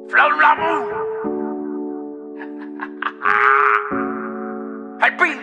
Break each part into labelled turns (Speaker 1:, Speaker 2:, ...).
Speaker 1: Flow Lamu. El Pi.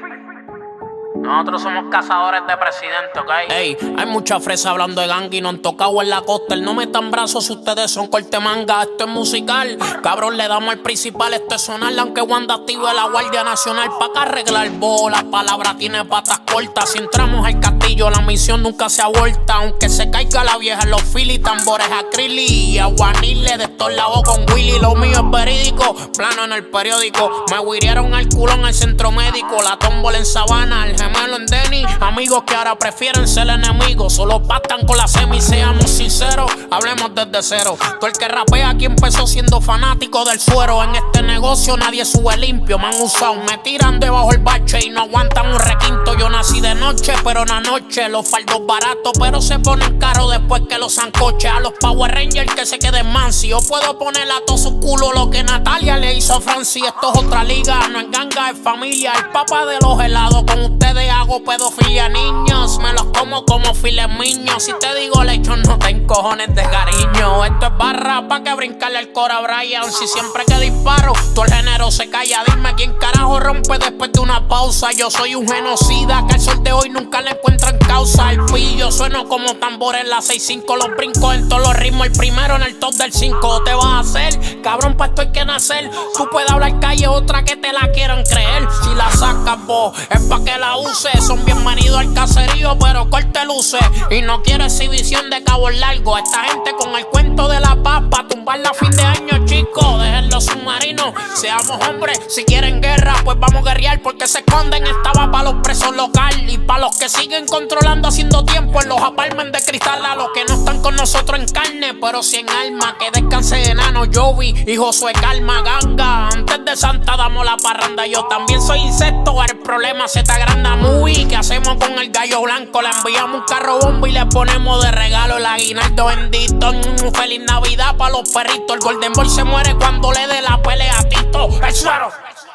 Speaker 1: Nosotros somos cazadores de presidente, ¿ok?
Speaker 2: Ey, hay mucha fresa hablando de gang y no han tocado en la costa. No metan brazos si ustedes son corte manga. Esto es musical, cabrón, le damos al principal. Esto es sonar, aunque Wanda active la Guardia Nacional pa' que arreglar bolas. Palabra tiene patas cortas. Si entramos al castillo, la misión nunca se aborta. Aunque se caiga la vieja, los Philly, tambores acrylic y aguanile de estos lados con Willy. Lo mío es verídico, plano en el periódico. Me huirieron al culón al centro médico. La tómbola en Sabana, el gemelo en Denny. Amigos que ahora prefieren ser enemigos. Solo pactan con la semi, seamos sinceros. Hablemos desde cero. Todo el que rapea aquí empezó siendo fanático del suero. En este negocio nadie sube limpio. Me han usado, me tiran debajo el bache y no aguantan un requinto. Yo nací de noche, pero en la noche los faldos baratos, pero se ponen caros después que los sancoches. A los Power Rangers que se queden mansi. Yo puedo poner a todo su culo lo que Natalia le hizo a Francis. Esto es otra liga, no es ganga, es familia. El papá de los helados, con ustedes hago pedofilia. Niños, me los como files miños. Si te digo lechón, no te encojones de cariño. Esto es barra pa' que brincarle el cora a Brian. Si siempre que disparo, todo el género se calla. Dime quién carajo rompe después de una pausa. Yo soy un genocida que al sol de hoy nunca le encuentran causa. El pillo sueno como tambor en la 6-5. Los brincos en todos los ritmos. El primero en el top del 5. Te vas a hacer, cabrón, pa' esto hay que nacer. Tú puedes hablar calle, otra que te la quieran creer. Si la sacas vos, es pa' que la uses. Son bienvenidos al caserío, pero corte luces. Y no quiero exhibición de cabos largos. Esta gente con el cuento de la paz pa' tumbarla a fin de año, chicos. Dejen los submarinos, seamos hombres. Si quieren guerra, pues vamos a guerrear. Porque se esconden, estaba pa' los presos locales. Y pa' los que siguen controlando, haciendo tiempo en los apartments de cristal. A los que no están con nosotros en carne, pero sí en alma. Que descanse enano, Jovi y Josué Calma, ganga. Antes de Santa damos la parranda. Yo también soy insecto, el problema se te agranda muy. ¿Qué hacemos con el gallo blanco? Le enviamos un carro bomba y le ponemos de regalo el aguinaldo bendito. Feliz Navidad pa' los perritos. El Golden Boy se muere cuando le dé la pelea a Tito. El suero.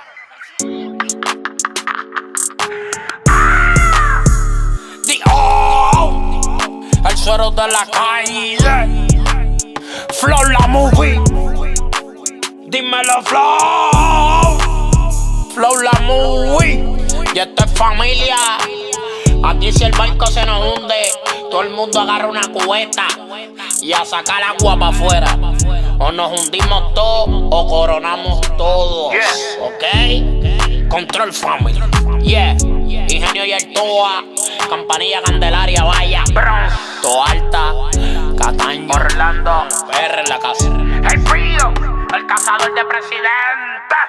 Speaker 2: El suero de la calle. Flow la movie. Dímelo, Flow. Flow la movie. Y esta es familia. Aquí si el barco se nos hunde, todo el mundo agarra una cubeta y a sacar agua para afuera. O nos hundimos todos o coronamos todos. ¿Ok? Control Family. Yeah. Ingenio y Altoa, Campanilla Candelaria, Vaya, Toalta, Cataño,
Speaker 1: Orlando,
Speaker 2: PR en la casa.
Speaker 1: El Frío, el cazador de presidente.